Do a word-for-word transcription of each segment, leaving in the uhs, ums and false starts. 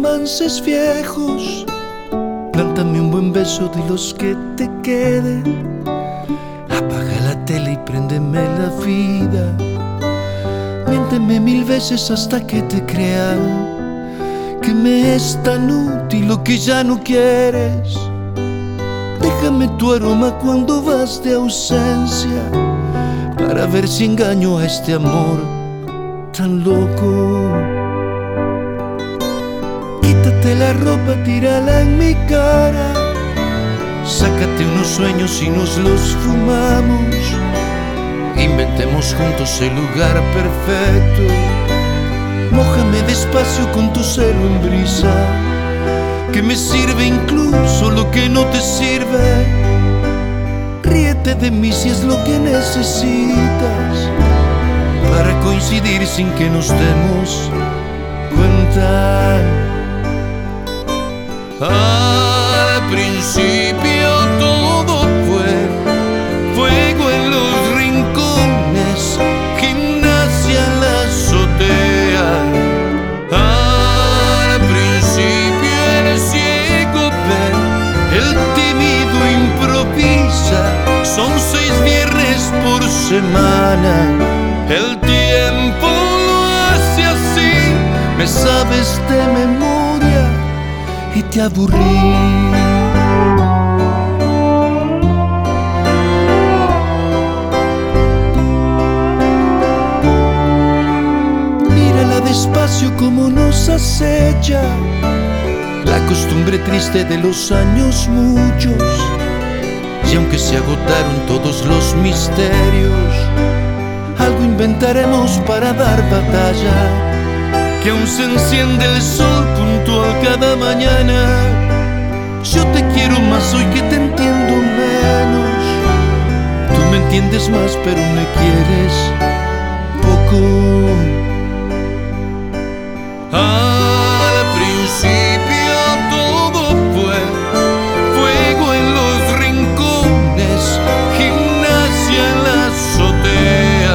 romances viejos. Plántame un buen beso de los que te queden. Apaga la tele y préndeme la vida. Miénteme mil veces hasta que te crea que me es tan útil lo que ya no quieres. Déjame tu aroma cuando vas de ausencia, para ver si engaño a este amor tan loco. Quítate la ropa, tírala en mi cara. Sácate unos sueños y nos los fumamos. Inventemos juntos el lugar perfecto. Mójame despacio con tu celo en brisa, que me sirve incluso lo que no te sirve. Ríete de mí si es lo que necesitas, para coincidir sin que nos demos cuenta. Al principio todo fue fuego en los rincones, gimnasia en la azotea. Al principio el ciego ve, el tímido improvisa. Son seis viernes por semana, el tiempo lo hace así. Me sabes de memoria y te aburrí. Mírala despacio como nos acecha la costumbre triste de los años muchos. Y aunque se agotaron todos los misterios, algo inventaremos para dar batalla, que aún se enciende el sol puntual cada mañana. Yo te quiero más hoy que te entiendo menos. Tú me entiendes más pero me quieres poco. Al principio todo fue fuego en los rincones, gimnasia en la azotea.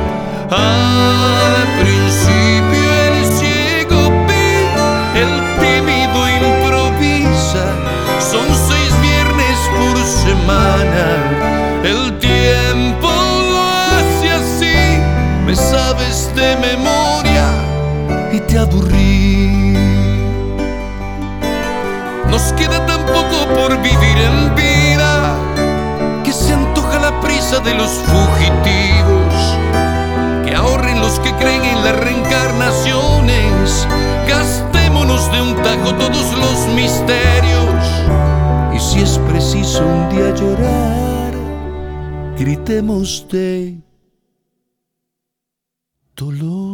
Al principio son seis viernes por semana, el tiempo lo hace así. Me sabes de memoria y te aburrí. Nos queda tan poco por vivir en vida, que se antoja la prisa de los fugitivos. Que ahorren los que creen en las reencarnaciones. Gastémonos de un tajo todos los misterios. Y si es preciso un día llorar, gritemos de dolor.